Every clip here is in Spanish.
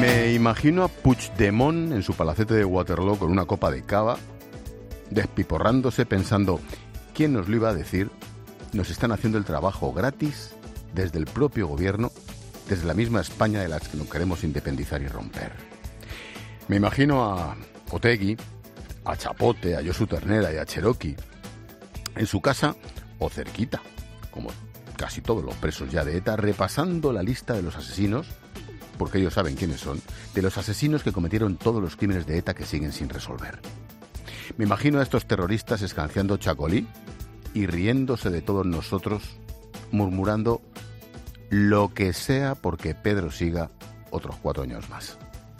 Me imagino a Puigdemont en su palacete de Waterloo con una copa de cava, despiporrándose pensando, ¿quién nos lo iba a decir? Nos están haciendo el trabajo gratis desde el propio gobierno, desde la misma España de la que nos queremos independizar y romper. Me imagino a Otegi, a Chapote, a Josu Ternera y a Cherokee en su casa o cerquita, como casi todos los presos ya de ETA, repasando la lista de los asesinos, porque ellos saben quiénes son, de los asesinos que cometieron todos los crímenes de ETA que siguen sin resolver. Me imagino a estos terroristas escanciando chacolí y riéndose de todos nosotros, murmurando lo que sea porque Pedro siga otros 4 años más.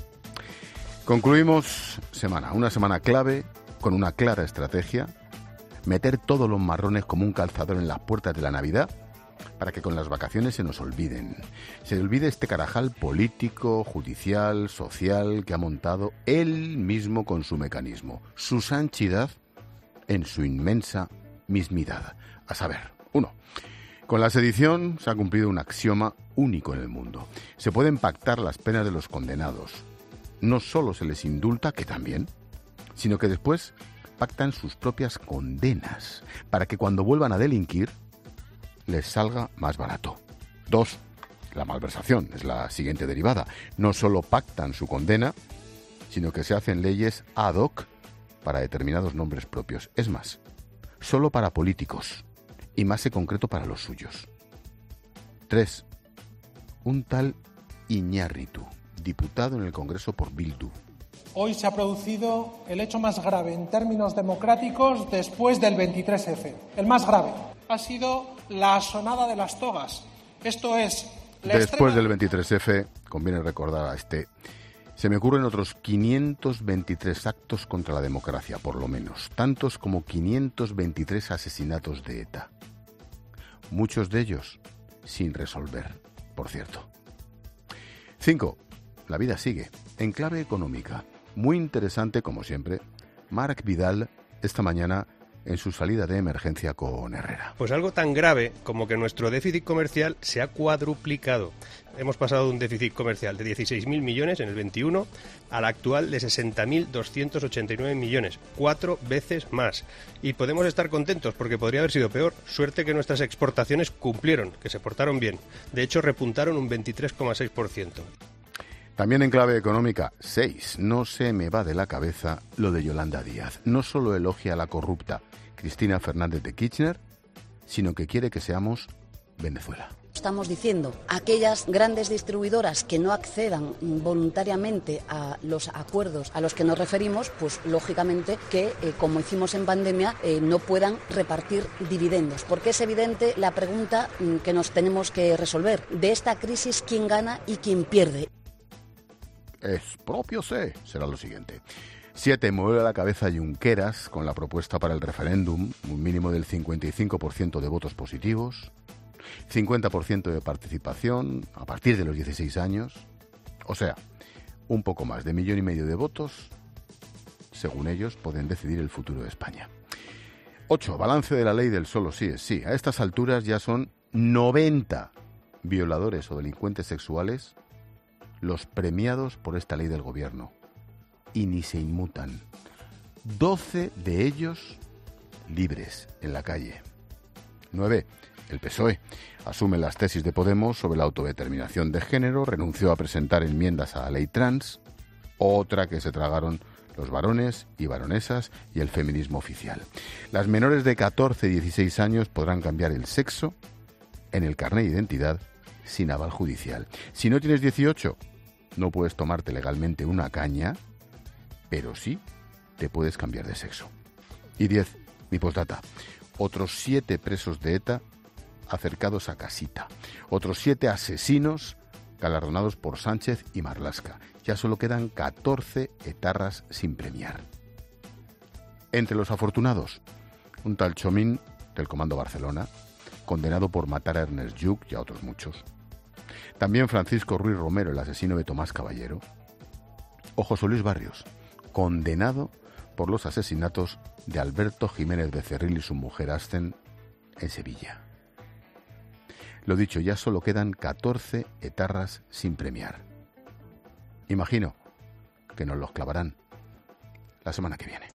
Concluimos una semana clave con una clara estrategia: meter todos los marrones como un calzador en las puertas de la Navidad para que con las vacaciones se nos olviden. Se olvide este carajal político, judicial, social que ha montado él mismo con su mecanismo, su sanchidad en su inmensa mismidad. A saber, 1. Con la sedición se ha cumplido un axioma único en el mundo. Se pueden pactar las penas de los condenados. No solo se les indulta, que también, sino que después pactan sus propias condenas para que cuando vuelvan a delinquir les salga más barato. 2. La malversación es la siguiente derivada. No solo pactan su condena, sino que se hacen leyes ad hoc para determinados nombres propios. Es más, solo para políticos, y más en concreto para los suyos. 3. Un tal Iñárritu, diputado en el Congreso por Bildu. Hoy se ha producido el hecho más grave en términos democráticos después del 23F. El más grave ha sido la asonada de las togas. Esto es... Después del 23F, conviene recordar a se me ocurren otros 523 actos contra la democracia, por lo menos, tantos como 523 asesinatos de ETA. Muchos de ellos sin resolver, por cierto. 5. La vida sigue, en clave económica. Muy interesante, como siempre, Marc Vidal esta mañana en su salida de emergencia con Herrera. Pues algo tan grave como que nuestro déficit comercial se ha cuadruplicado. Hemos pasado de un déficit comercial de 16.000 millones en el 21 al actual de 60.289 millones, 4 veces más. Y podemos estar contentos porque podría haber sido peor. Suerte que nuestras exportaciones cumplieron, que se portaron bien. De hecho, repuntaron un 23,6%. También en clave económica, 6. No se me va de la cabeza lo de Yolanda Díaz. No solo elogia a la corrupta Cristina Fernández de Kirchner, sino que quiere que seamos Venezuela. Estamos diciendo a aquellas grandes distribuidoras que no accedan voluntariamente a los acuerdos a los que nos referimos, pues lógicamente que, como hicimos en pandemia, no puedan repartir dividendos. Porque es evidente la pregunta que nos tenemos que resolver. De esta crisis, ¿quién gana y quién pierde? Es propio será lo siguiente. 7. Mueve la cabeza Junqueras con la propuesta para el referéndum, un mínimo del 55% de votos positivos, 50% de participación a partir de los 16 años, o sea, un poco más de 1,5 millones de votos, según ellos, pueden decidir el futuro de España. 8. Balance de la ley del solo sí es sí. A estas alturas ya son 90 violadores o delincuentes sexuales los premiados por esta ley del gobierno, y ni se inmutan. 12 de ellos libres en la calle. 9. El PSOE asume las tesis de Podemos sobre la autodeterminación de género, renunció a presentar enmiendas a la ley trans, otra que se tragaron los varones y varonesas y el feminismo oficial. Las menores de 14 y 16 años podrán cambiar el sexo en el carné de identidad sin aval judicial. Si no tienes 18, no puedes tomarte legalmente una caña, pero sí te puedes cambiar de sexo. Y 10, mi postdata. Otros 7 presos de ETA acercados a casita. Otros 7 asesinos galardonados por Sánchez y Marlaska. Ya solo quedan 14 etarras sin premiar. Entre los afortunados, un tal Chomín del Comando Barcelona, condenado por matar a Ernest Lluch y a otros muchos. También Francisco Ruiz Romero, el asesino de Tomás Caballero. O José Luis Barrios, condenado por los asesinatos de Alberto Jiménez Becerril y su mujer Asten en Sevilla. Lo dicho, ya solo quedan 14 etarras sin premiar. Imagino que nos los clavarán la semana que viene.